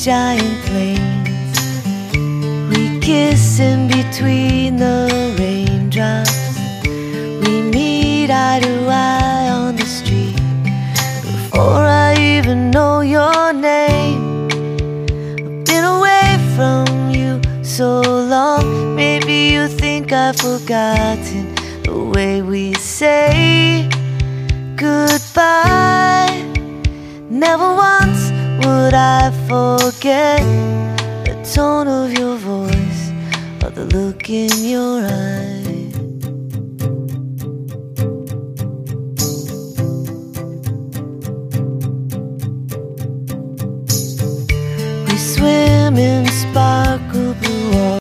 giant plains. We kiss in between the raindrops. We meet eye to eye on the street. Before I even know your name, I've been away from you so long. Maybe you think I've forgotten the way we say goodbye. Never once would I forget the tone of your voice or the look in your eyes.